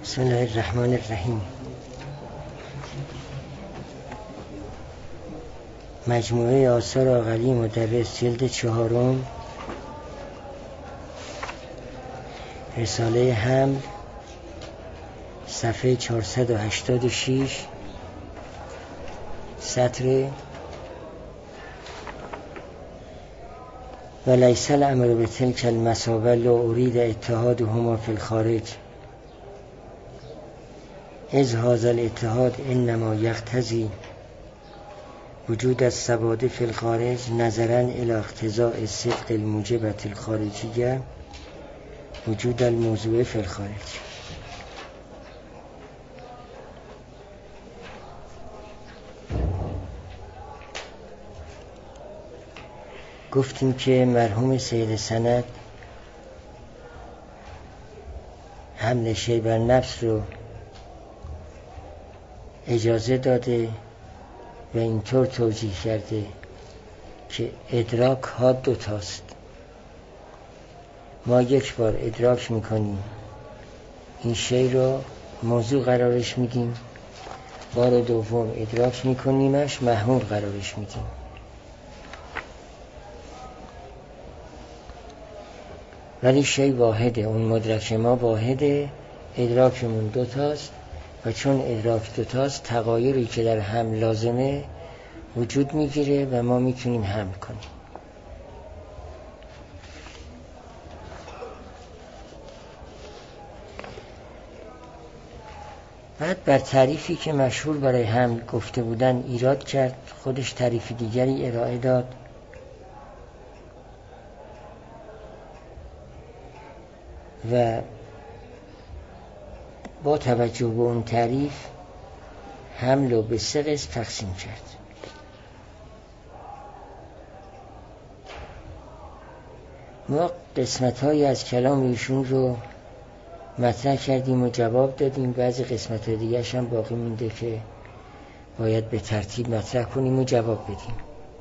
بسم الله الرحمن الرحیم. مجموعه آثار عاقلی مدرس، جلد 4، رساله حمل، صفحه 486، سطر: ولیس الامر بتلک المثابه لو ارید اتحادهما فی الخارج اذ هذا الاتحاد انما یقتضی وجود الثبات فی الخارج نظرا الی اقتضاء الصدق الموجبة الخارجیه وجود الموضوع فی الخارج. گفتیم که مرحوم سید سند حمل شیء بر نفس رو اجازه داده و اینطور توجیه کرده که ادراک ها دوتاست. ما یک بار ادراک میکنیم، این شیء رو موضوع قرارش میدیم، بار دوم ادراک میکنیمش، محمول قرارش میدیم. ولی شیء واحده، اون مدرک ما واحده، ادراکمون دوتاست و چون ادراک دوتاست تغایری که در حمل لازمه وجود میگیره و ما میتونیم حمل کنیم. بعد بر تعریفی که مشهور برای حمل گفته بودن ایراد کرد، خودش تعریف دیگری ارائه داد و با توجه به اون تعریف حمل رو به 3 قسم تقسیم کرد. ما قسمت‌هایی از کلام ایشون رو مطرح کردیم و جواب دادیم، بعضی قسمت‌های دیگرش هم باقی مونده که باید به ترتیب مطرح کنیم و جواب بدیم.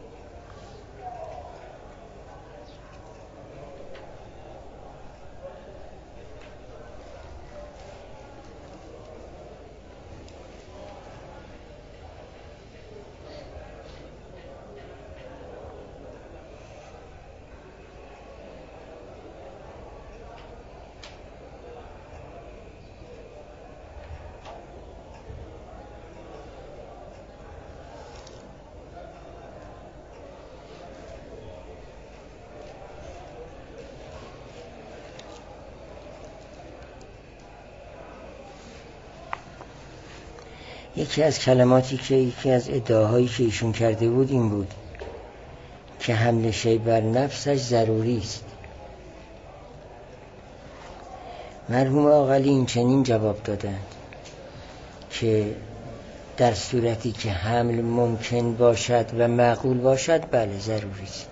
یکی از کلماتی که یکی از ادعاهایی که ایشون کرده بود این بود که حمل شیء بر نفسش ضروری است. مرحوم عاقلی این چنین جواب دادند که در صورتی که حمل ممکن باشد و معقول باشد بله ضروری است.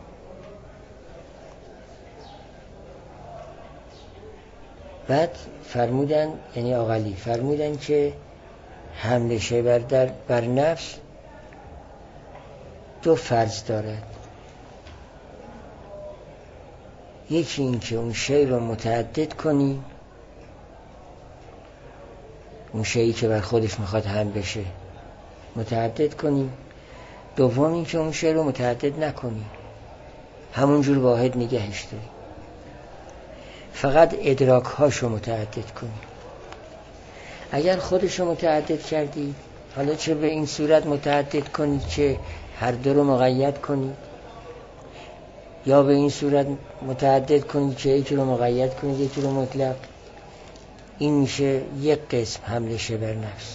بعد فرمودن، یعنی عاقلی فرمودن که حمل شیء بر نفس 2 فرض دارد. یکی این که اون شیء رو متعدد کنی، اون شیئی که بر خودش میخواد حمل بشه متعدد کنی. دوم این که اون شیء رو متعدد نکنی، همونجور واحد نگهش داری، فقط ادراک هاشو متعدد کنی. اگر خودشو متعدد کردی، حالا چه به این صورت متعدد کنی که هر دو رو مقید کنی، یا به این صورت متعدد کنی که یکی رو مقید کنی یکی رو مطلق، این میشه یک قسم حمل شیء بر نفس.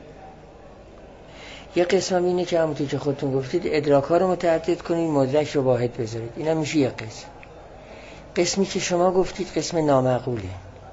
یک قسم هم اینه که همونطور که خودتون گفتید ادراک ها رو متعدد کنید، مدرک رو واحد بذارید، این هم میشه یک قسم. قسمی که شما گفتید قسم نامعقوله،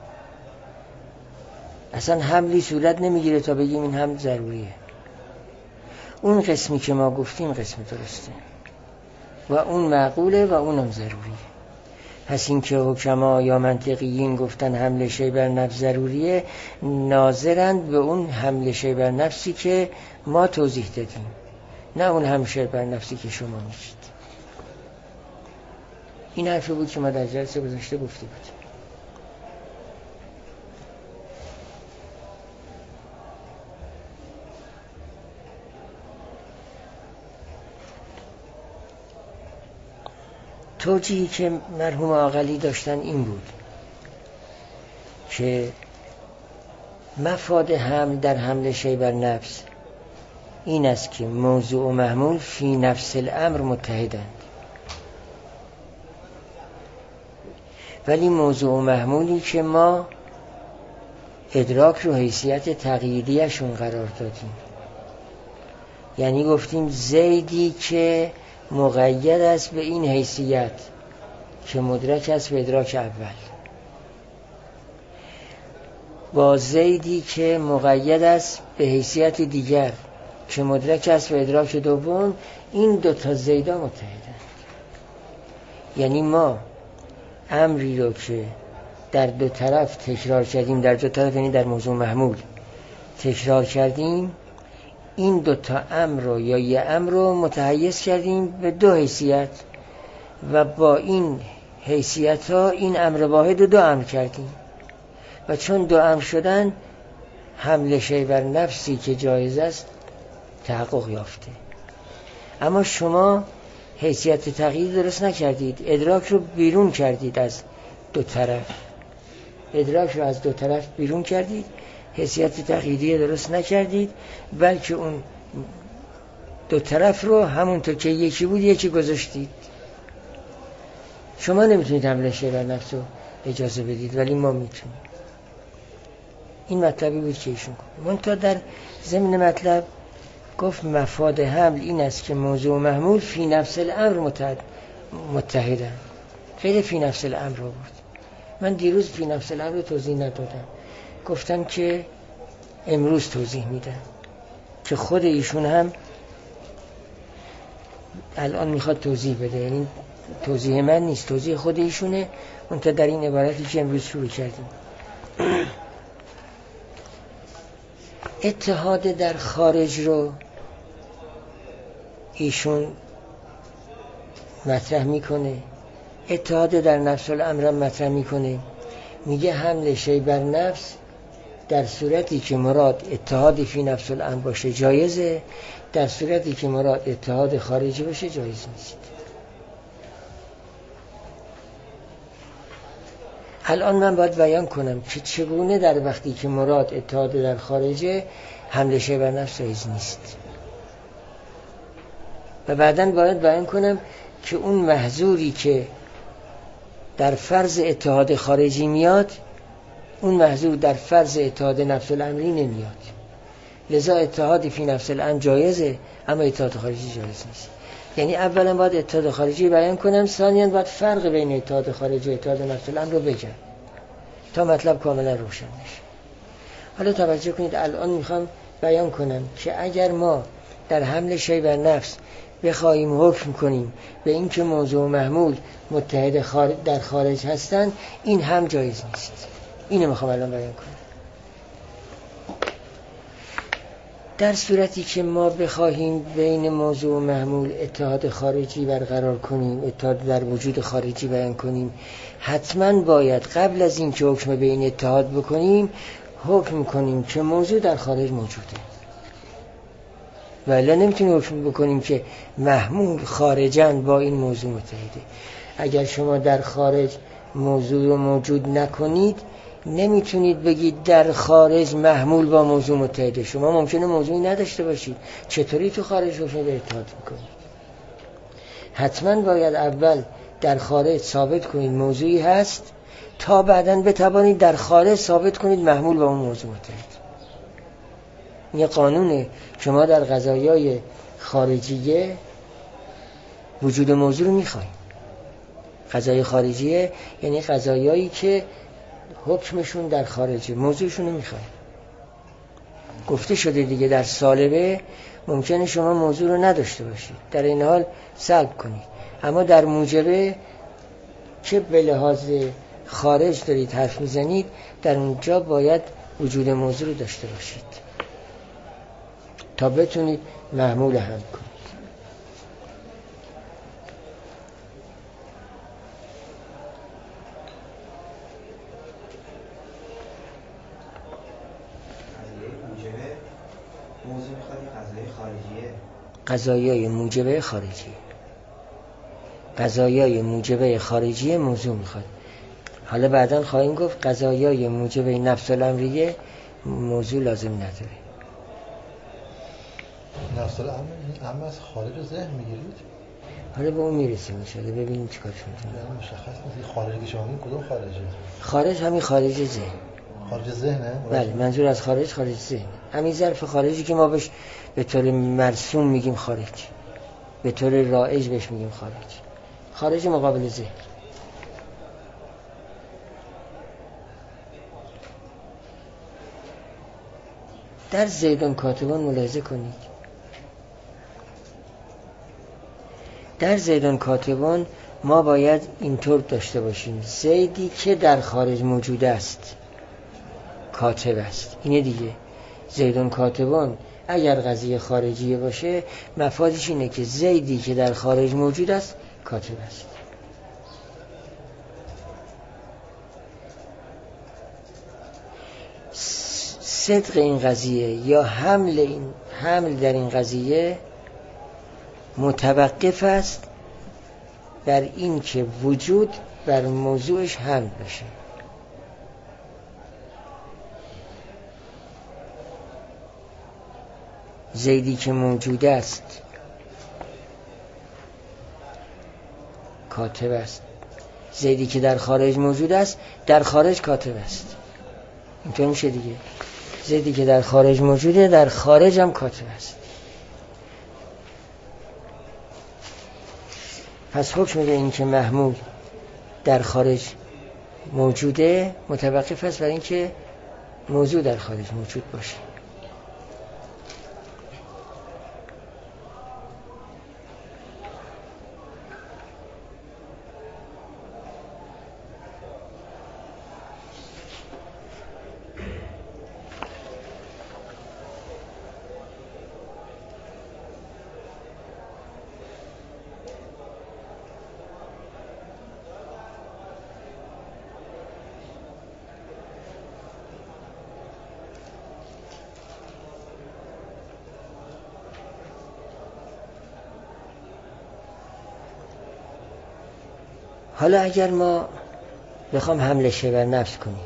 اصلا حملی صورت نمیگیره تا بگیم این حمل ضروریه. اون قسمی که ما گفتیم قسم درسته و اون معقوله و اونم ضروریه. پس این که حکما یا منطقیین گفتن حمل شیء بر نفس ضروریه، ناظرند به اون حمل شیء بر نفسی که ما توضیح دادیم، نه اون حمل شیء بر نفسی که شما میگید. این حرفی بود که ما در جلسه گذشته گفته بودیم. توجیهی که مرحوم عاقلی داشتن این بود که مفاد حمل در حمل شیء بر نفس این است که موضوع و محمول فی نفس الامر متحدند، ولی موضوع و محمولی که ما ادراک رو حیثیت تغییریشون قرار دادیم، یعنی گفتیم زیدی که مقید است به این حیثیت که مدرک است به ادراک اول، با زیدی که مقید است به حیثیت دیگر که مدرک است به ادراک دوم، این دوتا زیدا متحدند. یعنی ما امری رو که در دو طرف تکرار کردیم، در دو طرف یعنی در موضوع محمول تکرار کردیم، این دوتا امر رو یا یه امر رو متحیز کردیم به دو حیثیت و با این حیثیت ها این امر واحد رو دو امر کردیم و چون دو امر شدن حمل شیء بر نفسی که جایز است تحقق یافته. اما شما حیثیت تغییر درست نکردید، ادراک رو بیرون کردید از دو طرف، ادراک رو از دو طرف بیرون کردید، حیثیت تغییری درست نکردید، بلکه اون دو طرف رو همونطور که یکی بود یکی گذاشتید. شما نمیتونید حمل شیء بر نفس رو اجازه بدید، ولی ما میتونیم. این مطلبی بود که ایشون گفت. منتها در ضمن مطلب گفت مفاد حمل این است که موضوع و محمول فی نفس الامر متحدن، خیلی فی نفس الامر رو بود. من دیروز فی نفس الامر رو توضیح ندادم، گفتم که امروز توضیح میدم که خود ایشون هم الان میخواد توضیح بده، یعنی توضیح من نیست، توضیح خود ایشونه، منتها در این عبارتی که امروز شروع کردیم. اتحاد در خارج رو ایشون مطرح میکنه، اتحاد در نفس الامر مطرح میکنه، میگه حمل شیء بر نفس در صورتی که مراد اتحاد فی نفس الامر باشه جایزه، در صورتی که مراد اتحاد خارجی باشه جایز نیست. الان من باید بیان کنم که چگونه در وقتی که مراد اتحاد در خارجه حمل شیء بر نفس جایز نیست، و بعداً باید بیان کنم که اون محظوری که در فرض اتحاد خارجی میاد، اون محظور در فرض اتحاد نفس الامری نمیاد. لذا اتحاد فی نفس الامر جایزه، اما اتحاد خارجی جایز نیست. یعنی اولا باید اتحاد خارجی بیان کنم، ثانیاً باید فرق بین اتحاد خارجی و اتحاد نفس الامر رو بگم تا مطلب کاملا روشن بشه. حالا توجه کنید، الان میخوام بیان کنم که اگر ما در حمل شیء بر نفس بخواهیم حکم کنیم به این که موضوع و محمول متحد در خارج هستند، این هم جایز نیست. اینو میخوام الان بیان کنم. در صورتی که ما بخواهیم بین موضوع و محمول اتحاد خارجی برقرار کنیم، اتحاد در وجود خارجی بیان کنیم، حتما باید قبل از این که حکم به این اتحاد بکنیم حکم کنیم که موضوع در خارج موجوده. ولی نمیتونیم حکم بکنیم که محمول خارجاً با این موضوع متحده. اگر شما در خارج موضوع رو موجود نکنید، نمیتونید بگید در خارج محمول با موضوع متحده. شما ممکنه موضوعی نداشته باشید، چطوری تو خارج رو به اتحاد میکنید؟ حتما باید اول در خارج ثابت کنید موضوعی هست تا بعداً بتوانید در خارج ثابت کنید محمول با اون موضوع متحد. این قانونه. شما در قضایای خارجیه وجود موضوع رو میخواید. قضای خارجیه یعنی قضایایی که حکمشون در خارجه، موضوعشون رو میخواید. گفته شده دیگه در سالبه ممکنه شما موضوع رو نداشته باشید، در این حال سلب کنید، اما در موجبه که به لحاظ خارج دارید حرف میزنید، در اونجا باید وجود موضوع رو داشته باشید تا بتونید محمول هم کنید. قضایای موجبه خارجی. قضایای موجبه خارجی موضوع میخواد. حالا بعداً خواهیم گفت قضایای موجبه نفس الامریه موضوع لازم نداره. نفس الامر از خارج ذهن میگیرید؟ حالا به اون میرسیم ان شاءالله، ببینیم چیکار می‌کنیم. یعنی مشخص نیست خارجی که شما میگید کدوم خارجه؟ خارج همین خارج ذهن. خارج ذهنه؟ بله، منظور از خارج ذهن. همین ظرف خارجی که ما بهش به طور مرسوم میگیم خارج، به طور رایج بهش میگیم خارج مقابل ذهن. در زیدون کاتبان ملاحظه کنید، در زیدون کاتبان ما باید اینطور داشته باشیم: زیدی که در خارج موجود است کاتب است. اینه دیگه. زیدون کاتبان اگر قضیه خارجیه باشه مفادش اینه که زیدی که در خارج موجود است کاتب است. صدق این قضیه یا حمل در این قضیه متوقف است بر این که وجود بر موضوعش حمل بشه. زیدی که موجود است کاتب است، زیدی که در خارج موجود است در خارج کاتب است. اینطور میشه دیگه. زیدی که در خارج موجوده در خارج هم کاتب است. پس حکم به این که محمول در خارج موجوده متوقف است بر این که موضوع در خارج موجود باشه. حالا اگر ما بخوام حملش بر نفس کنیم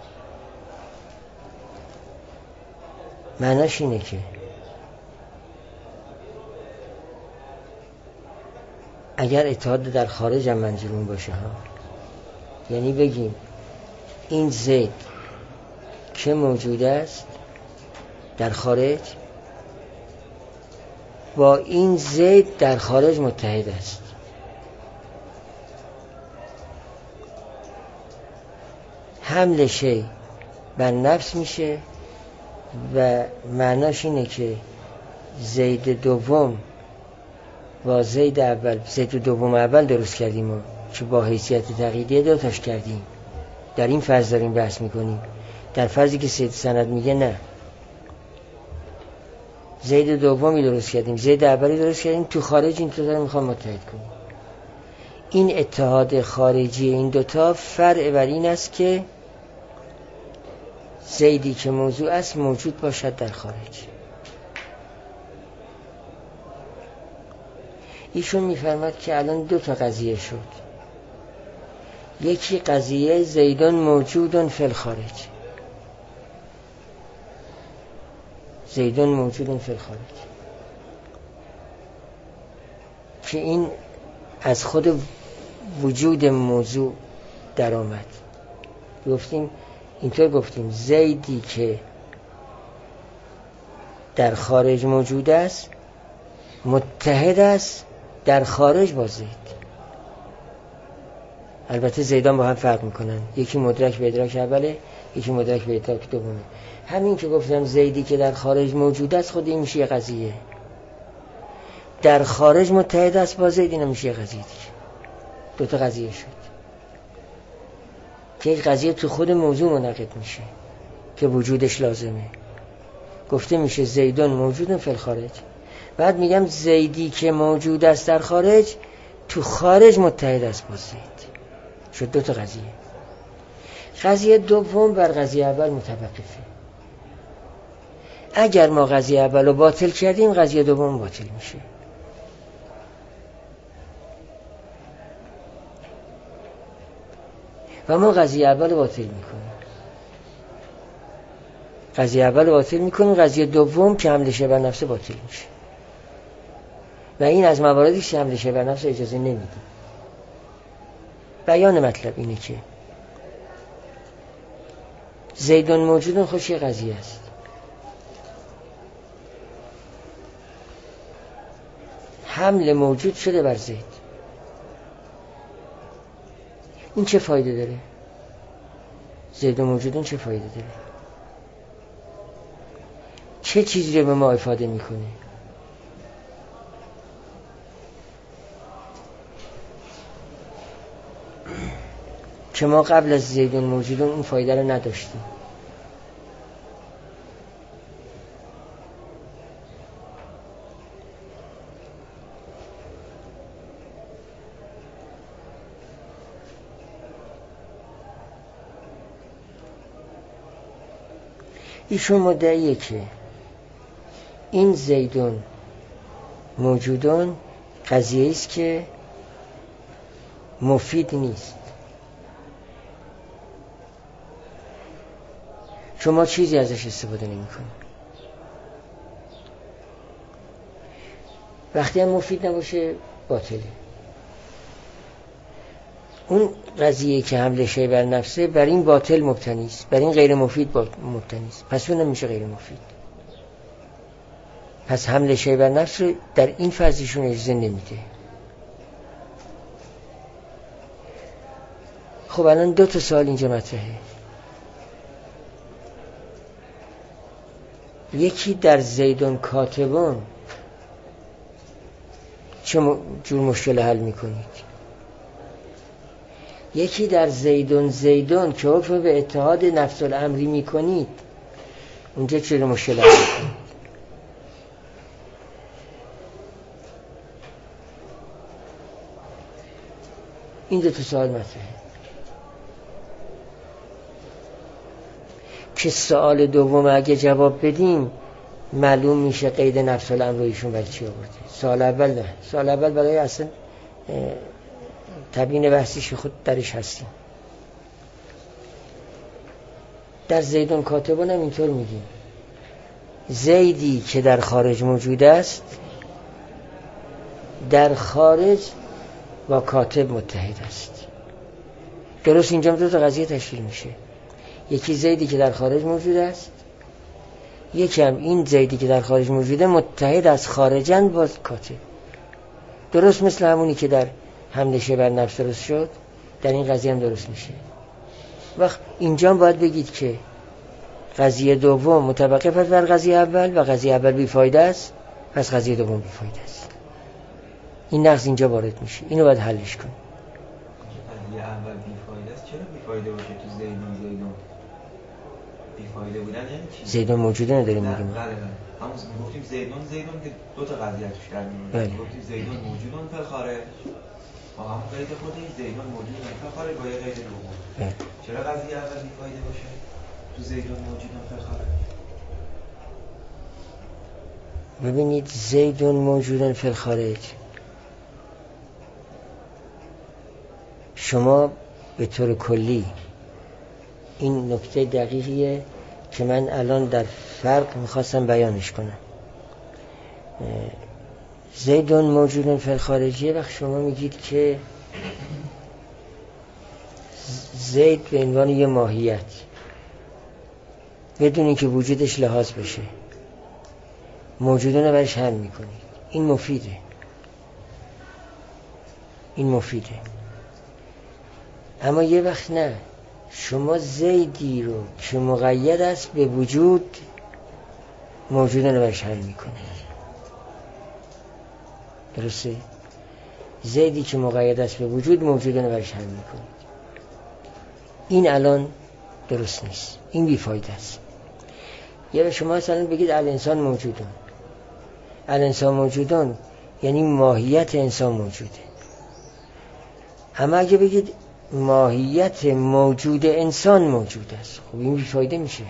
معناش اینه که اگر اتحاد در خارج هم منظورمون باشه ها، یعنی بگیم این زید که موجود است در خارج با این زید در خارج متحد است. حمل شی بر نفس میشه و معناش اینه که زید دوم با زید اول، زید دوم اول درست کردیم ما که با حیثیت تقییدیه دوتاش کردیم. در این فرض داریم بحث میکنیم. در فرضی که سید سند میگه نه، زید دومی درست کردیم، زید اولی درست کردیم، تو خارج این دوتا رو میخوام متحد کنیم. این اتحاد خارجی این دوتا فرع بر این است که زیدی که موضوع است موجود باشد در خارج. ایشون میفرماد که الان دو تا قضیه شد. یکی قضیه زیدون موجودن فی الخارج، زیدون موجودن فی الخارج، که این از خود وجود موضوع در آمد. اینطور گفتیم زیدی که در خارج موجود است متحد است در خارج با زید. البته زیدان با هم فرق میکنن، یکی مدرک به ادراک اوله، یکی مدرک به ادراک دومه. همین که گفتم زیدی که در خارج موجود است خود این میشه یه قضیه، در خارج متحد است با زید، این میشه یه قضیه دیگه. دو تا قضیه شد که یک قضیه تو خود موضوع منعقد میشه که وجودش لازمه. گفته میشه زیدون موجودن فی الخارج. بعد میگم زیدی که موجود است در خارج تو خارج متحد است با زید. شد دو تا قضیه. قضیه دوم بر قضیه اول متوقفه. اگر ما قضیه اول رو باطل کردیم قضیه دوم باطل میشه. و ما قضیه اول باطل میکنیم. قضیه اول باطل میکنیم، قضیه دوم که حمله شبه نفس باطل میشه و این از مواردی که حمله شبه نفس اجازه نمیده. بیان مطلب اینه که زیدون موجودون خوش یه قضیه است. حمل موجود شده بر زید. این چه فایده داره؟ زیدون موجودون چه فایده داره؟ چه چیزی رو به ما افاده میکنه؟ که ما قبل از زیدون موجودون اون فایده رو نداشتیم. ایشون مدعیه که این زیدون موجودون قضیه است که مفید نیست، چون ما چیزی ازش استفاده نمی کنیم. وقتی هم مفید نباشه باطله. اون قضیه که حمله شی بر نفسه بر این باطل مبتنی است، بر این غیر مفید مبتنی است، پس اون نمیشه غیر مفید. پس حمله شی بر نفس رو در این فرضیشون اجازه نمیده. خب الان دو تا سوال اینجا مطرحه. یکی در زیدون کاتبون چه جور مشکل حل میکنید؟ یکی در زیدون که حکم به اتحاد نفس الامری میکنید، اونجا چه جور مشکل حل میکنید؟ این دو تا سوال مطرحه که سوال دوم اگه جواب بدیم معلوم میشه قید نفس الامر رو ایشون برای چی آورده. سوال اول نه، سوال اول برای اصلا تبیین بحثیش خود درش هستیم. در زیدون کاتبون هم اینطور میگیم زیدی که در خارج موجود است در خارج با کاتب متحد است. درست اینجا دو تا قضیه تشکیل میشه، یکی زیدی که در خارج موجود است، یکی هم این زیدی که در خارج موجوده متحد از خارجن با کاتب. درست مثل همونی که در حمله شی بر نفس درست شد در این قضیه هم درست میشه. وقت اینجا باید بگید که قضیه دوم متوقف است بر قضیه اول و قضیه اول بیفایده است، پس قضیه دوم بیفایده است. این نقص اینجا وارد میشه، اینو باید حلش کنیم. قضیه اول بیفایده است، چرا بیفایده باشه تو زیدون بیفایده بودن یعنی چی؟ زیدون موجوده نداریم میگیم. بله همون گفتیم زیدون که دو تا قضیه توش در میاد. گفتیم زیدون موجودون فی خارج با هم قید خودی، زیدون موجودون فی خارج با یه قید دوم. چرا قضیه اول بیفایده باشه تو زیدون موجودون فی خارج؟ ببینید زیدون موجودون فی خارج، شما به طور کلی این نکته دقیقیه که من الان در فرق میخواستم بیانش کنم. زیدون موجودون فی خارجیه وقت شما میگید که زید به عنوان یه ماهیت بدون اینکه وجودش لحاظ بشه موجودون رو برش حل میکنید، این مفیده. این مفیده. اما یه وقت نه، شما زیدی رو که مقید است به وجود موجودون رو برش حل میکنید. درسته؟ زیدی که مقید است به وجود موجودون رو برش حل میکنید. این الان درست نیست، این بیفایده است. یا شما مثلا بگید الانسان موجودون، الانسان موجودون یعنی ماهیت انسان موجوده. اما اگه بگید ماهیت موجود انسان موجود است، خب این بیفایده میشه.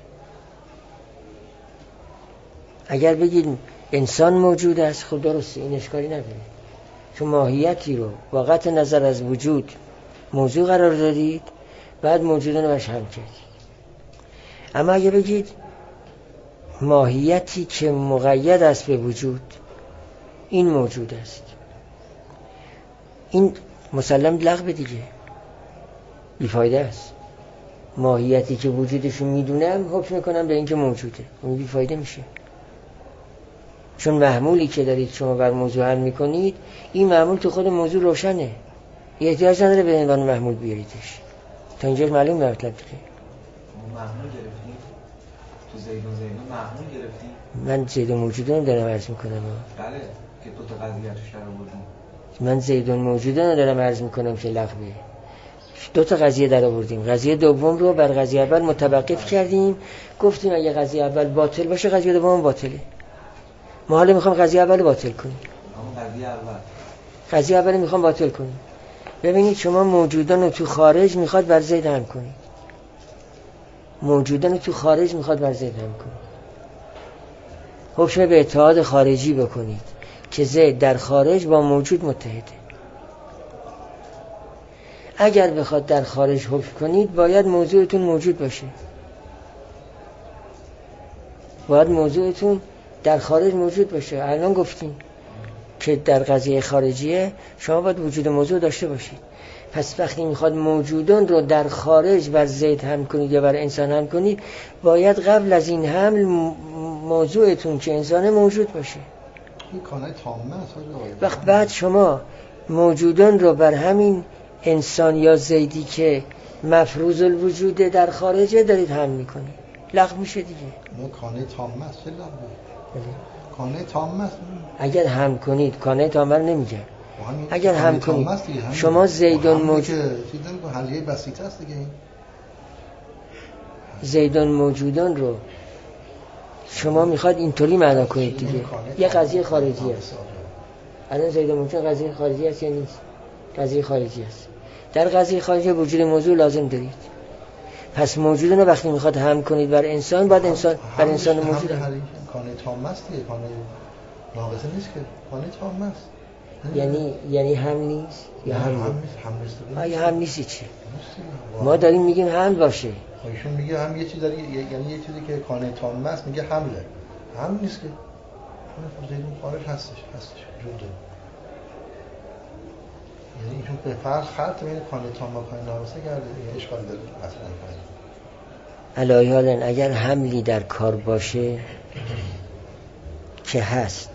اگر بگید انسان موجود است، خب درسته، این اشکالی نداره، چون ماهیتی رو با قطع نظر از وجود موضوع قرار دادید بعد موجودان رو برش هم کرد. اما اگه بگید ماهیتی که مقید است به وجود این موجود است، این مسلم لغو دیگه، بیفایده است. ماهیتی که وجودشون میدونم حکم میکنم به اینکه موجوده، اون بیفایده میشه. چون محمولی که دارید شما بر موضوع حل میکنید این محمول تو خود موضوع روشنه، احتیاج نداره به عنوان محمول بیاریدش. تا اینجا معلوم مطلب دیگه. محمول گرفتیم تو زیدون محمول گرفتیم. من زیدون موجودان دارم عرض میکنم. بله که دو تا قضیه توش در آوردیم. من زیدون موجودان دارم عرض میکنم که لغوه. دو تا قضیه در آوردیم. قضیه دوم رو بر قضیه اول متوقف کردیم، گفتیم اگه قضیه اول باطل باشه قضیه دوم باطله. ما حالا میخوام قضیه اول باطل کنیم. قضیه اول میخوام باطل کنیم. ببینید شما موجودان رو تو خارج میخواد بر زید هم کنید. موجودان رو تو خارج میخواد بر زید هم کنید. حکم به اتحاد خارجی بکنید که زید در خارج با موجود متحده. اگر بخواد در خارج حکم کنید باید موضوعتون موجود باشه. باید موضوعتون در خارج موجود باشه. الان گفتیم که در قضیه خارجیه شما باید وجود موضوع داشته باشید. پس وقتی میخواد موجودان رو در خارج بر زید هم کنید یا بر انسان هم کنید باید قبل از این حمل موضوعتون که انسان موجود باشه. این کانال تامه وقت بعد شما موجودان رو بر همین انسان یا زیدی که مفروض الوجوده در خارجه دارید هم میکنید، لغو میشه دیگه. کانال تامه است چه لغوه؟ کانال تامه است. اگر هم کنید کانال تامه رو نمیگم. اگر هم کنید شما زیدون موجود حلیه بسیطه است دیگه. زیدون موجودان رو شما میخواد اینطوری معنا کنید دیگه. یه قضیه خارجی است. الان زیدون موجود قضیه خارجی است یا نیست؟ قضیه خارجی است. در قضیه خارجی وجود موضوع لازم دارید. پس موجودان رو وقتی میخواد هم کنید بر انسان باید انسان بر انسان موجود هم. کانه تام است دیگه، کانه ناقصه نیست که، کانه تام است. یعنی هم نیست یا هم نیست؟ هم نیستی چی؟ ما واقعا. داریم میگیم هم باشه. ایشون میگه هم یه چیز داره، یعنی یه چیزی که کانه تام است میگه حمله. هم نیست که. اون زیدون خارج هستش وجود داره. یعنی ایشون به فرق خلط بین کانه تام و کانه ناقصه کرده دیگه، اشکال داره اصلا. علی حالا اگر حملی در کار باشه که هست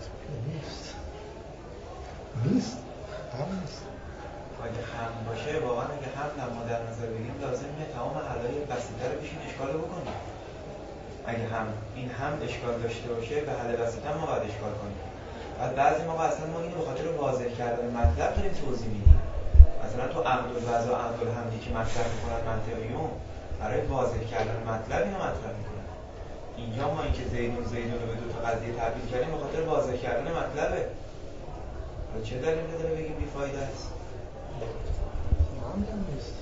نیست هم نیست. اگه هم باشه واقعا اگه هم ما در نظر بگیریم لازمه تمام حلای بسیطه رو بشین اشکال بکنیم. اگه هم این هم اشکال داشته باشه به حل بسیطه ما باید اشکال کنیم. بعد بعضی موقع اصلا ما اینو به خاطر واضح کردن مطلب داریم توضیح میدیم. مثلا تو عقد الوضع و عقد الحمدی که مطرح میکنن منطقیون برای واضح کردن مطلب اینو مطرح میکنن. اینجا ما اینکه زیدون رو به دو تا قضیه تبدیل کردیم به خاطر واضح کردن مطلبه. چه دلیلی داره بگیم بیفایده است؟ هم نیست.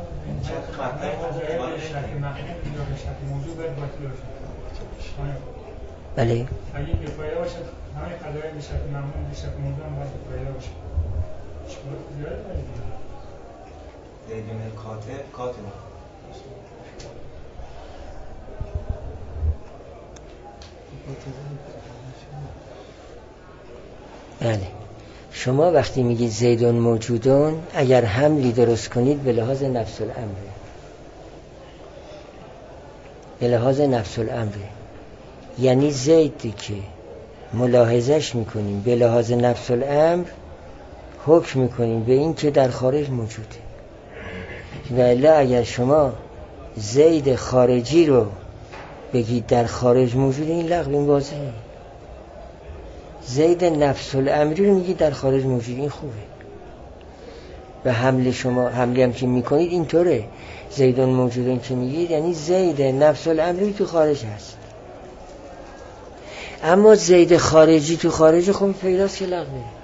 بله. اگه بیفایده باشه همه قضایی به شکل معمول به شکل موضوع هم باید بیفایده باشه. اشکالات زیاده دارید. زیدون کاتب بله. شما وقتی میگید زیدون موجودون اگر حملی درست کنید به لحاظ نفس الامره، به لحاظ نفس الامره یعنی زیدی که ملاحظش میکنیم به لحاظ نفس الامر حکم میکنیم به این که در خارج موجوده. ولی اگر شما زید خارجی رو بگید در خارج موجوده این لغو، این واضحه. زید نفس الامری رو میگید در خارج موجود، این خوبه. و حمله شما حمله هم که میکنید اینطوره. زیدون موجودون که میگید یعنی زید نفس الامری تو خارج هست. اما زید خارجی تو خارج خب پیداست که لغوه.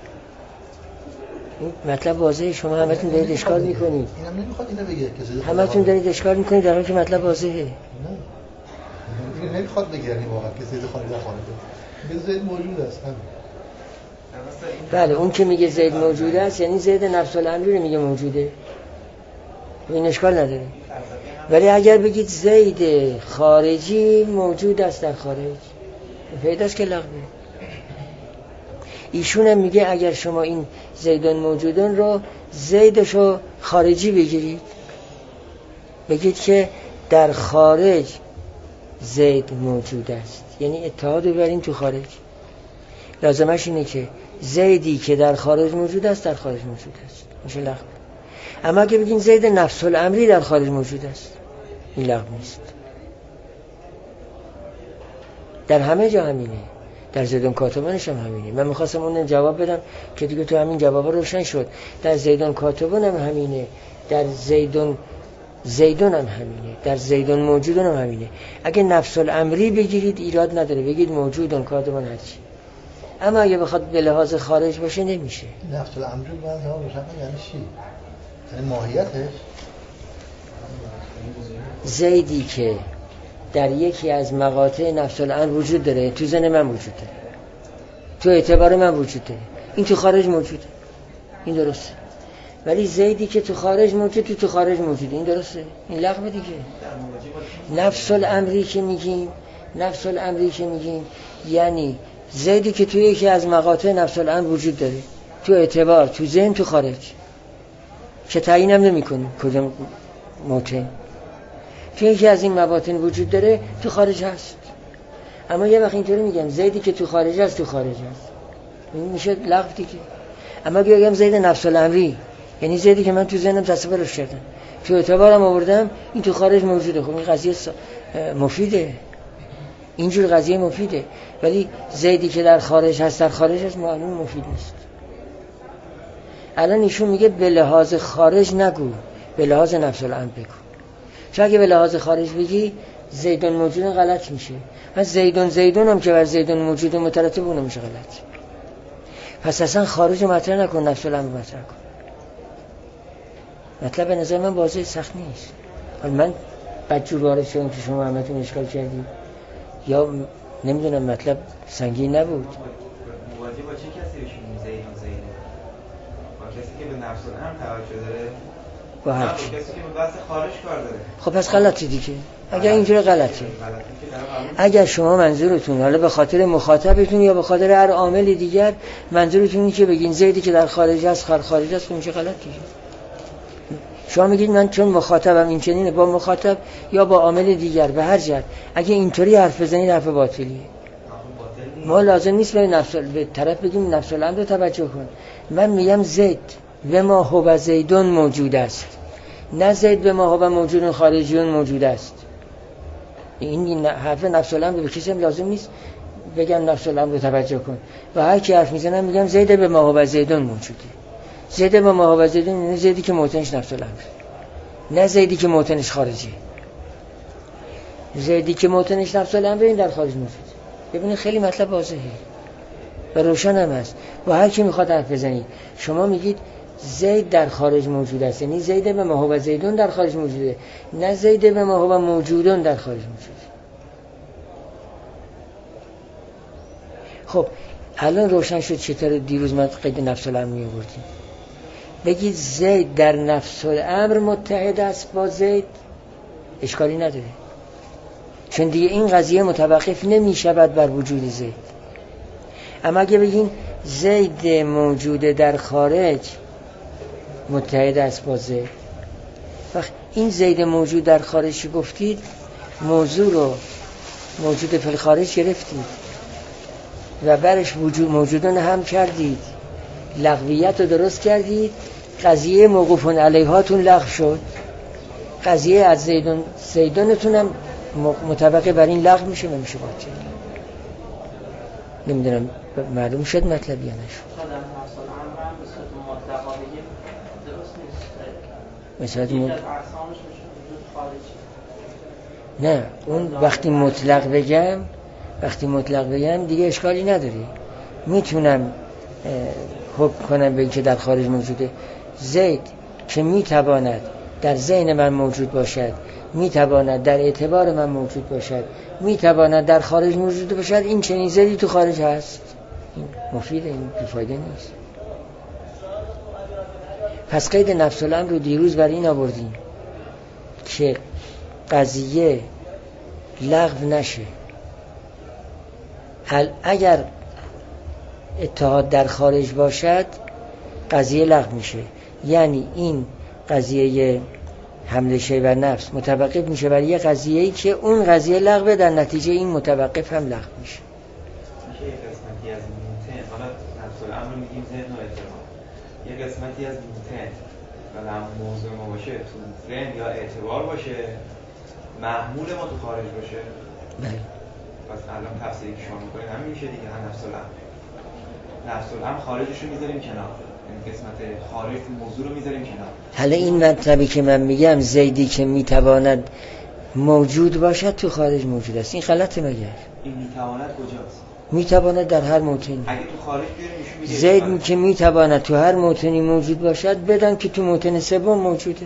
این مطلب واضحه. شما همتون دارید اشکال میکنید. اینم نمیخواد اینو بگه که زید همتون دارید اشکال میکنید در حالی که مطلب واضحه. نه. این نمیخواد بگه یعنی واقعا که زید خارج در خارجه. میگه زید موجود است. بله اون که میگه زید موجود است یعنی زید نفس الامری رو میگه موجوده. این اشکال نداره. ولی اگر بگید زید خارجی موجود است در خارج، پیداست که لغوه. ایشون هم میگه اگر شما این زیدان موجودان رو زیدشو خارجی بگیرید، بگید که در خارج زید موجود است، یعنی اتحاد ببریم تو خارج، لازمش اینه که زیدی که در خارج موجود است در خارج موجود است، میشه لغو. اما اگه بگین زید نفس الامری در خارج موجود است، این لغو نیست. در همه جا همینه، در زیدون کاتبانش هم همینه. من میخواستم اون جواب بدم که دیگه تو همین جواب روشن شد. در زیدون کاتبان هم همینه، در زیدون هم همینه، در زیدون موجودون هم همینه. اگه نفس الامری بگیرید ایراد نداره، بگید موجودون کاتبان هرچی. اما اگه بخواد به لحاظ خارج باشه نمیشه. نفس الامری باید هم روشن کنه یعنی چی؟ یعنی ماهیتش زیدی که در یکی از مقاطع نفس الامر وجود داره، تو ذهن من وجود داره، تو اعتبار من وجود داره، این تو خارج موجوده، این درسته. ولی زیدی که تو خارج موجود، تو خارج موجوده، این درسته، این لغو دیگه. نفس الامری که میگیم یعنی زیدی که تو یکی از مقاطع نفس الامر وجود داره، تو اعتبار، تو ذهن، تو خارج، که تعیینم نمی‌کنه کدوم موطن، تو یکی از این مواطن وجود داره، تو خارج هست. اما یه وقت اینطوری میگم زیدی که تو خارج هست، تو خارج هست، این میشه لغو دیگه. اما بگم زید نفس الامری یعنی زیدی که من تو ذهنم تصورش کردم، تو اعتبارم آوردم، این تو خارج موجوده. خب این قضیه مفیده، اینجور قضیه مفیده. ولی زیدی که در خارج هست، در خارج هست، معلوم مفید نیست. الان ایشون میگه به لحاظ خارج نگو، به لحاظ نفس الامر بگو. چون اگه به لحاظ خارج بگی زیدون موجودون غلط میشه. پس زیدون هم که بر زیدون موجود مترتب اون میشه غلط. پس اصلا خارج مطرح نکن، نفس الامر مطرح کن. مطلب به نظر من واضح، سخت نیست. حالا من بدجور وارد شدم که شما همتون اشکال کردید، یا نمیدونم مطلب سنگین نبود. مواجه با چه کسی بشون زیده؟ با کسی که به نفس الامر توجه داره؟ با هر کسی که به بحث خارج کار داره؟ خب پس غلطی دیگه. اگر اینجوری غلطه. اگر شما منظورتون حالا به خاطر مخاطبتون یا به خاطر هر عامل دیگر منظورتون اینه که بگین زیدی که در خارج است، خارج است، میشه غلط دیگه. شما میگید من چون مخاطبم این چنینه، با مخاطب یا با عامل دیگر به هر جهت اگه اینطوری حرف بزنید حرف باطلیه. ما لازم نیست به طرف بگیم نفس الامر رو توجه کن. من میگم زید و ما هو زیدون موجود است، نه زید به ما هو موجودون خارجیون موجود است. این حرف نفس الامر به کسی هم لازم نیست بگم نفس الامر رو توجه کن. و هر کی حرف میزنم میگم زید به ما هو زیدون موجوده. زید به ما هو زیدون نه زیدی که موطنش نفس الامر، نه زیدی که موطنش خارجی. زیدی که موطنش نفس الامر این در خارج موجود. ببینید خیلی مطلب واضحه و روشن هم است. و هر کی میخواد حرف بزنید شما میگید زید در خارج موجود است، یعنی زید به ما هو زیدون در خارج موجوده، نه زید به ما هو موجودون در خارج موجوده. خب الان روشن شد چطور دیروز من قید نفس الامر می آوردیم. بگید زید در نفس الامر متحد است با زید، اشکالی نداره، چون دیگه این قضیه متوقف نمی شود بر وجود زید. اما اگه بگین زید موجود در خارج متحد است با زید، وقت این زید موجود در خارج گفتید موضوع رو موجود فی الخارج گرفتید و برش موجودون هم کردید، لغویت رو درست کردید، قضیه موقوفون علیهاتون لغو شد، قضیه از زیدونتون هم مطابق بر این لغو میشه و میشه باطل. نمیدونم معلوم شد مطلب یا نشد. مثلا نه اون وقتی مطلق بگم دیگه اشکالی نداری، میتونم حکم کنم به اینکه در خارج موجوده. زید که میتواند در ذهن من موجود باشد، میتواند در اعتبار من موجود باشد، میتواند در خارج موجود باشد، این چنین زیدی تو خارج هست. این مفیده، این بیفایده نیست. پس قید نفس الامر رو دیروز برای این آوردیم که قضیه لغو نشه. اگر اتحاد در خارج باشد قضیه لغو میشه، یعنی این قضیه حمله شی بر نفس متوقف میشه برای یه قضیه‌ای که اون قضیه لغوه، در نتیجه این متوقف هم لغو میشه. میشه یه قسمتی از موتن، حالا نفس الامر میگیم ذهن و اعتبار، یه قسمتی از موتن و همون موضوع ما باشه تو ذهن یا اعتبار باشه، محمول ما تو خارج باشه. بله. پس الان تفسیری که شما میکنید همین میشه دیگه. هم نفس الامر خارجش رو میذاریم کنار، این قسمت خارج موضوع رو میذاریم کنار. حالا این مطلبی که من میگم زیدی که میتواند موجود باشد تو خارج موجود است، این غلطه مگر؟ این میتواند کجاست؟ میتواند در هر موطنی. اگه تو خارج بیاریم میشه زید که میتواند تو هر موطنی موجود باشد، بدان که تو موطن سوم موجوده.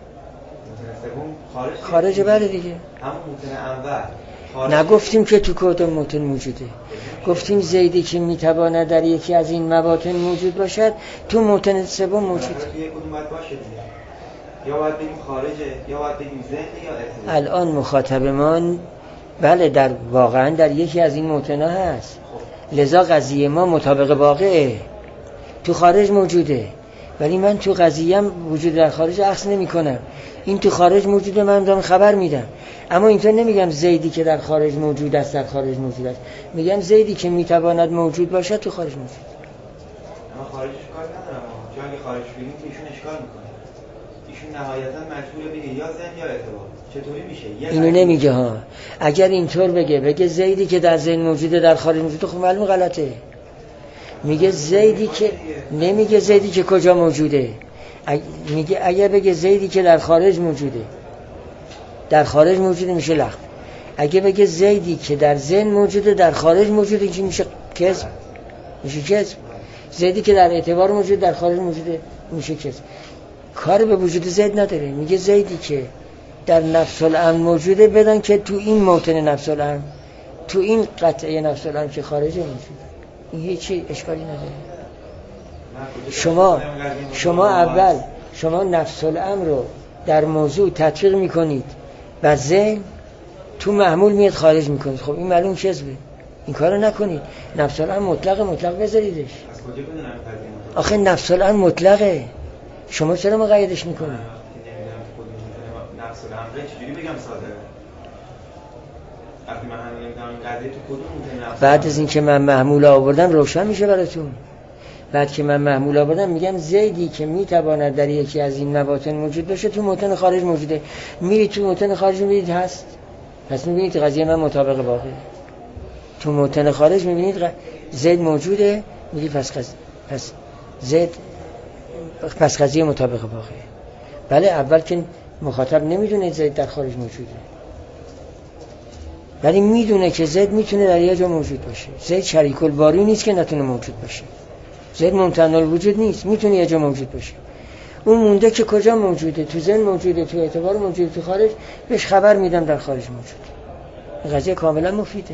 موطن سوم خارج بله دیگه. همون موطن اول نگفتیم که تو کدوم موطن موجوده، گفتیم زیدی که میتواند در یکی از این مواطن موجود باشد تو موطن سوم موجوده. توی کدوم باید باشه دیگه؟ یا باید بگیم خارجه یا باید بگیم ذهن یا اعتبار. الان مخاطبمان بله در واقعا در یکی از این موطن‌ها هست، لذا قضیه ما مطابق واقعه تو خارج موجوده، ولی من تو قضیه‌ام وجود در خارج اخذ نمی‌کنم. این تو خارج موجوده، من دارم خبر میدم، اما اینطور نمیگم زیدی که در خارج موجود است در خارج موجود است، میگم زیدی که میتواند موجود باشد تو خارج موجود. اما خارجش کار ندارم، چون اگه خارج بگیم که ایشون اشکال میکنه. ایشون نهایتاً مجبوره بگه یا ذهن یا اعتبار. چطوری میشه؟ اینو نمیگه ها. اگر اینطور بگه زیدی که در ذهن موجوده در خارج موجوده، خب معلومه غلطه. میگه زیدی که، نمیگه زیدی که کجا موجوده، میگه اگر بگه زیدی که در خارج موجوده، در خارج موجوده میشه لغو. اگه بگه زیدی که در ذهن موجوده در خارج موجوده که میشه کذب، میشه کذب. زیدی که در اعتبار موجوده در خارج موجوده میشه کذب. کار به وجود زید نداره. میگه زیدی که در نفس الامر موجوده، بدان که تو این موطن نفس الامر، تو این قطعه نفس الامر که خارجه موجوده، این هیچی اشکالی نداره. شما نفس الامر رو در موضوع تطبیق میکنید و ذهن تو محمول میاد خارج میکنید، خب این معلوم کذبه، این کارو نکنید. نفس الامر مطلق بذاریدش. آخه نفس الامر مطلقه، شما چرا مقیدش میکنید؟ نفس الامر چجوری بگم ساده؟ وقتی من همین نمیدونم قضیه تو کدوم نفس، بعد از اینکه من محمول آوردم روشن میشه براتون. بعد که من محمول آوردم میگم زیدی که میتواند در یکی از این مواطن موجود باشه تو موطن خارج موجوده. میرید تو موطن خارج میبینید هست، پس میبینید قضیه من مطابق واقعه. تو موطن خارج میبینید زید موجوده، میگید پس زید، پس قضیه مطابق واقعه. بله اول که مخاطب نمیدونه زید در خارج موجوده، ولی میدونه که زید میتونه در یه جا موجود باشه. زید شریک الباری نیست که نتونه موجود باشه. زید ممتنع الوجود نیست، میتونه یه جا موجود باشه. اون مونده که کجا موجوده، تو ذهن موجوده، تو اعتبار موجوده، تو خارج بهش خبر میدم در خارج موجوده. این قضیه کاملا مفیده.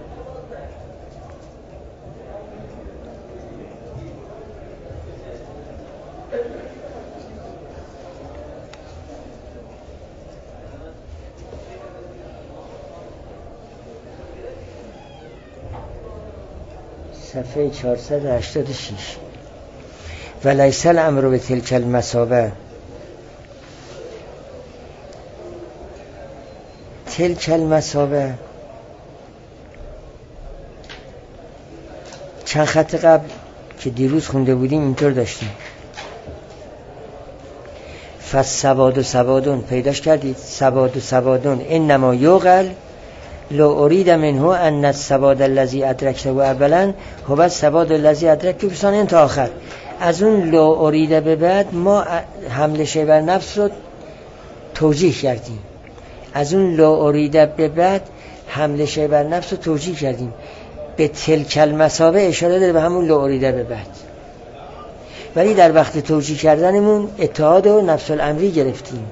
صفحه 486. ولیس الامر به تلک المثابه. تلک المثابه چند خط قبل که دیروز خونده بودیم اینطور داشتیم. فالسواد و سوادون پیداش کردید. سواد و سوادون انما یوغل لو اريد منه ان السواد الذي ادركته اولا هو السواد الذي ادركته ثانيا تا آخر. از اون لو اریده به بعد ما حمله شی بر نفس رو توجیه کردیم. از اون لو اریده به بعد حمله شی بر نفس رو توجیه کردیم. به تلک المثابه اشاره داره به همون لو اریده به بعد، ولی در وقت توجیه کردنمون اتحاد و نفس الامری گرفتیم.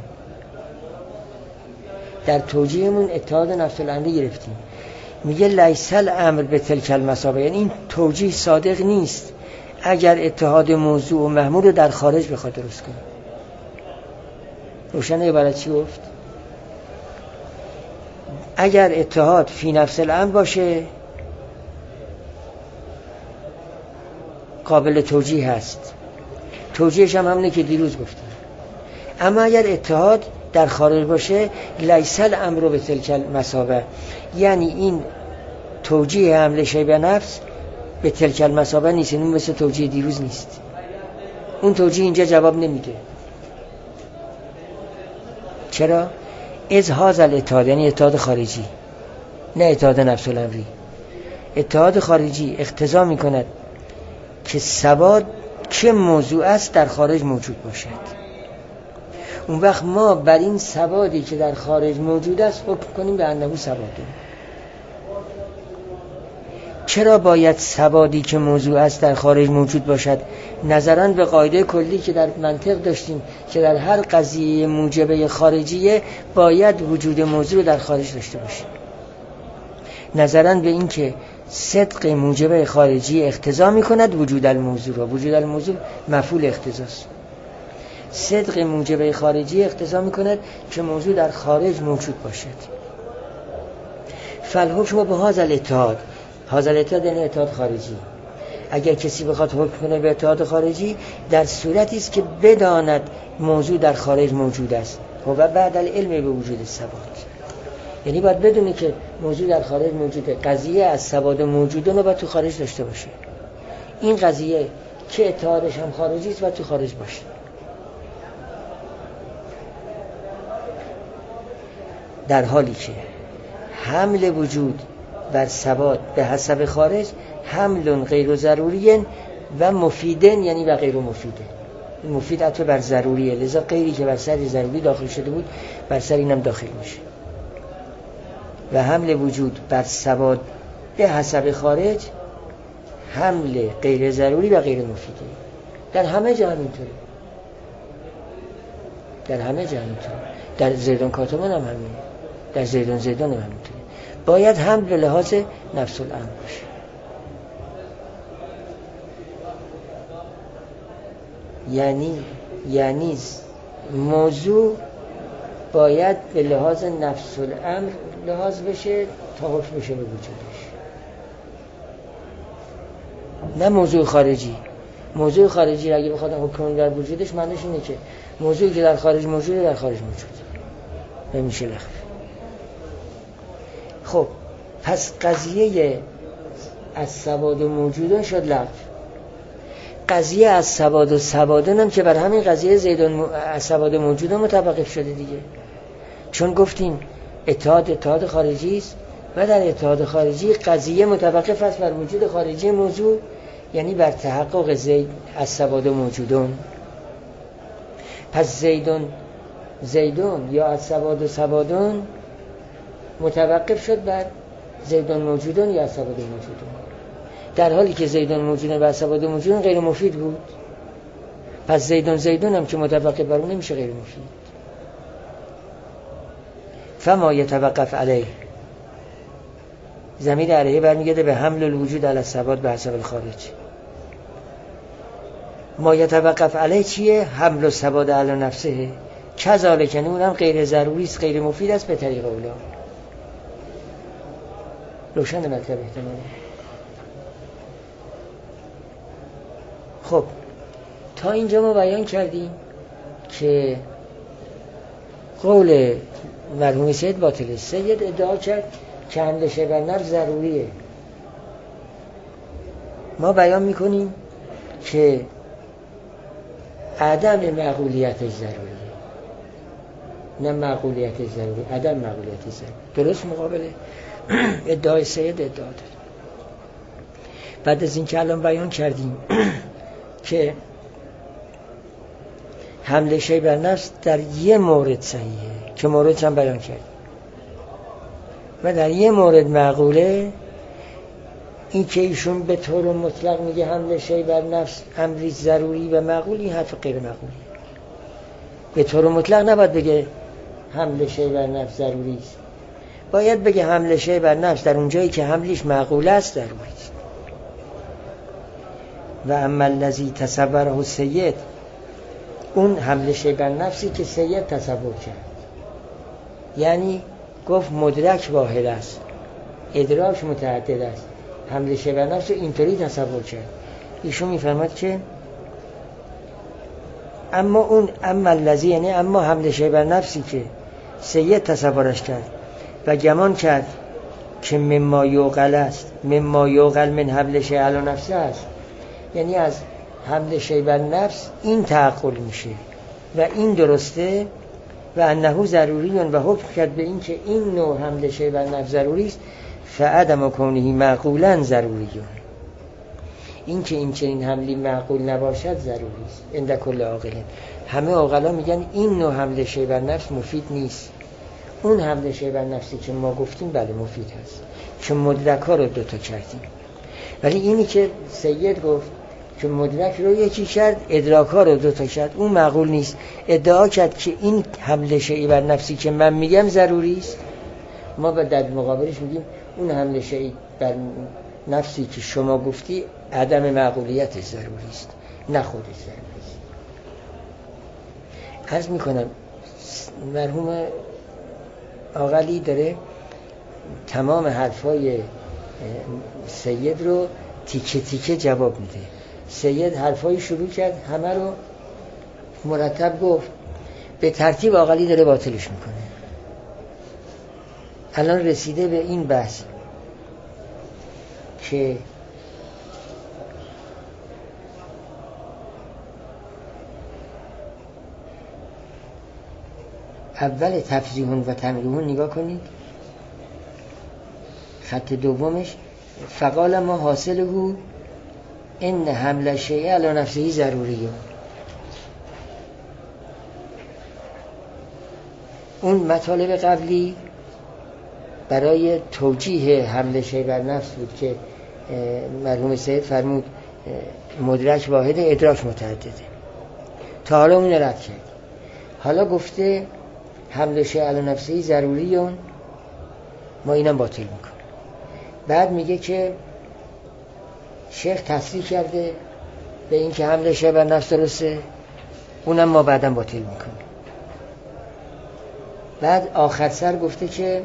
در توجیهمون اتحاد نفس الامری گرفتیم. میگه لیس الامر به تلک المثابه، یعنی این توجیه صادق نیست اگر اتحاد موضوع و محمول رو در خارج بخواد درست کنه. روشن عبارت چی گفت؟ اگر اتحاد فی نفس الامر باشه قابل توجیه هست، توجیهش هم همونه که دیروز گفتم. اما اگر اتحاد در خارج باشه لیس الامر به تلک المثابه، یعنی این توجیه حمله شیء به نفس به تلک المثابه نیست، این مثل توجیه دیروز نیست. اون توجیه اینجا جواب نمیده. چرا؟ از هذا الاتحاد، یعنی اتحاد خارجی، نه اتحاد نفس الامری. اتحاد خارجی اقتضا میکند که ثبات چه موضوع است در خارج موجود باشد. اون وقت ما بر این ثباتی که در خارج موجود است حکم کنیم به انه ثباته. چرا باید ثباتی که موضوع است در خارج موجود باشد؟ نظراً به قاعده کلی که در منطق داشتیم که در هر قضیه موجبه خارجیه باید وجود موضوع در خارج داشته باشیم. نظراً به این که صدق موجبه خارجی اقتضا می‌کند وجود الموضوع را. وجود الموضوع مفعول اقتضاست. صدق موجبه خارجی اقتضا می‌کند که موضوع در خارج موجود باشد. فالحکم به هذا الاتحاد، هذا الاتحاد یعنی اتحاد خارجی. اگر کسی بخواد حکم کنه به اتحاد خارجی در صورتی است که بداند موضوع در خارج موجود است و بعد العلم به وجود ثبات، یعنی باید بدونه که موضوع در خارج موجوده. قضیه از ثبات موجودن رو باید تو خارج داشته باشه. این قضیه که اتحادش هم خارجی است باید تو خارج باشه. در حالی که حمل وجود بر ثبات به حسب خارج حمل غیر ضروری و مفیدن، یعنی و غیر مفیده. مفید عطف بر ضروریه، لذا غیری که بر سر ضروری داخل شده بود بر سر اینم داخل میشه. و حمل وجود بر ثبات به حسب خارج حمل غیر ضروری و غیر مفیده. در همه جا همینطوره. در همه جا همینطوره. در زیدون کاتمان هم همینه. در زیدون هم همینطوره. باید حمل به لحاظ نفس الامر باشه. یعنی موضوع باید به لحاظ نفس الامر لحاظ بشه تا حکم بشه به وجودش، نه موضوع خارجی. موضوع خارجی اگه بخواد حکم در وجودش معنیش اینه که موضوعی که در خارج موجوده در خارج موجوده، نمیشه لغو. خب پس قضیه از ثبات موجودن شد لغو. قضیه از ثبات و ثباتن هم که بر همین قضیه زیدون از ثبات موجودن متوقف شده دیگه، چون گفتیم اتحاد خارجی است و در اتحاد خارجی قضیه متوقف است بر وجود خارجی موضوع، یعنی بر تحقق زید از ثبات موجودن. پس زیدون یا از ثبات و ثباتن متوقف شد بر زیدون موجودن یا از ثبات موجودن، در حالی که زیدون موجودن و ثبات موجودن غیر مفید بود. پس زیدون هم که متوقف بر اون نمیشه غیر مفید. فما یتوقف علیه، ضمیر علیه برمیگرده به حمل الوجود علی الثبات به حسب الخارج. ما یتوقف علیه چیه؟ حمل الثبات علی نفسه، کذالک، اونم غیر ضروری است، غیر مفید است به طریق اولا. روشن مطلب احتمالاً. خب تا اینجا ما بیان کردیم که قول مرحوم سید باطله. سید ادعا کرد که حمل شیء بر نفس ضروریه. ما بیان میکنیم که عدم معقولیتش ضروریه، نه معقولیتش ضروری، عدم معقولیتش ضروری. درست مقابل ادعای سید ادعا داره. بعد از این که الان بیان کردیم که حمل شیء بر نفس در یه مورد صحیحه که موردش هم بیان کرد و در یه مورد معقوله، این که ایشون به طور مطلق میگه حمل شیء بر نفس امری ضروری و معقول، این حرف غیر معقولی. به طور مطلق نباید بگه حمل شیء بر نفس ضروری است، باید بگه حمل شیء بر نفس در اونجایی که حملش معقول است ضروری است. و اما الذی تصوره سید، اون حمل شیء بر نفسی که سید تصور کرد، یعنی گفت مدرک واحد است، ادراک متعدد است. حمل شی بر نفس رو اینطوری تصور کرد. ایشون میفرماد که اما الذی، یعنی اما حمل شی بر نفسی که سید تصورش کرد و گمان کرد که مما یوقل است، مما یوقل من حمل شی علی نفسه است، یعنی از حمل شی بر نفس این تعقل میشه و این درسته و انه ضروریون و حکم کرد به این که این نوع حمل شی بر نفس ضروری است، فعدم کونه معقولا ضروریون، این که این چنین حملی معقول نباشد ضروری است. عند کل عاقل، همه عاقلا میگن این نوع حمل شی بر نفس مفید نیست. اون حمل شی بر نفسی که ما گفتیم بله مفید هست، که مدرک ها رو دوتا کردیم. ولی اینی که سید گفت که مدرک رو یکی کرد، ادراک ها رو دوتا کرد، اون معقول نیست. ادعا کرد که این حمل شی بر نفسی که من میگم ضروری است، ما به در مقابلش میگیم اون حمل شی بر نفسی که شما گفتی عدم معقولیت ضروری است، نه خودش ضروری است. عرض میکنم مرحوم آقلی داره تمام حرفای سید رو تیکه تیکه جواب میده. سید حرفای شروع کرد، همه رو مرتب گفت، به ترتیب آقلی داره باطلش میکنه. الان رسیده به این بحث که اول تفضیحون و تنقیحون نگاه کنید، خط دومش فقال ما حاصله ان حمل شیء علی نفسه ضروریه. اون مطالب قبلی برای توجیه حمل شیء بر نفس بود که مرحوم سید فرمود مدرک واحد، ادراک متعدده. تا حالا اون رد کرد. حالا گفته حمل شیء علی نفسه ضروریون، ما اینم باطل میکنیم. بعد میگه که شیخ تصریح کرده به این که حمل شیء بر نفس درسته، اونم ما بعدم باطل میکنیم. بعد آخر سر گفته که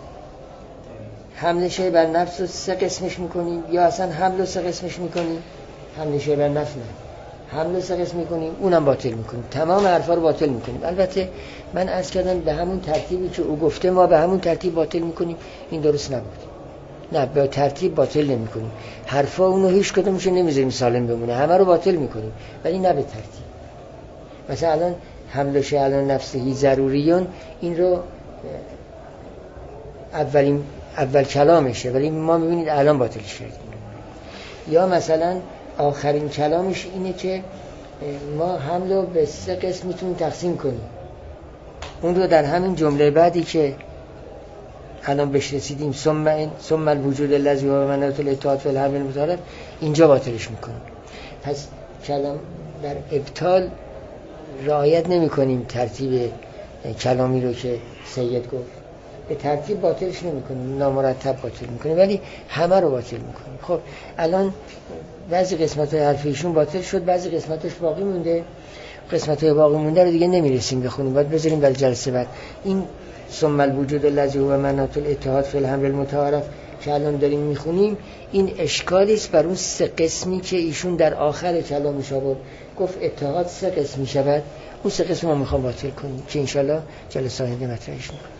حمل شیء بر نفس رو 3 قسمش میکنیم، یا اصلا حمل رو 3 قسمش میکنیم، حمل شیء بر نفس نه، حمل رو 3 قسم میکنیم، اونم باطل میکنیم. تمام حرفا رو باطل میکنیم. البته من عرض کردم به همون ترتیبی که او گفته ما به همون ترتیب باطل میکنیم، این درست نبود. نه، به ترتیب باطل نمی کنیم. حرفا اونو هیچ کدومش نمیذاریم سالم بمونه، همه رو باطل میکنیم، ولی نه به ترتیب. مثلا الان حمل شیء علی نفسه ضروریون، این رو اول کلامشه، ولی ما میبینید الان باطلش کردیم. یا مثلا آخرین کلامش اینه که ما حمل رو به 3 قسم میتونیم تقسیم کنیم. اون رو در همین جمله بعدی که الان بهش رسیدیم ثم الوجود الذی هو مناط الاتحاد فی الحمل المتعارف، اینجا باطلش میکنیم. پس کلام در ابطال رعایت نمی کنیم ترتیب کلامی رو که سید گفت، به ترتیب باطلش نمی کنیم، نامرتب باطل میکنیم، ولی همه رو باطل میکنیم. خب الان بعضی قسمت های حرف ایشون باطل شد، بعضی قسمتش باقی مونده. قسمت های باقی مونده رو دیگه نمیرسیم بخونیم، باید بذاریم برای جلسه بعد. این ثم الوجود الذی هو مناط الاتحاد فی الحمل المتعارف که الان داریم میخونیم، این اشکالی است بر اون 3 قسمی که ایشون در آخر کلامش آورد. گفت اتحاد 3 قسم میشود، اون 3 قسم ما میخوام باطل کنیم که انشالله جلسه آینده مطرحش میکنیم.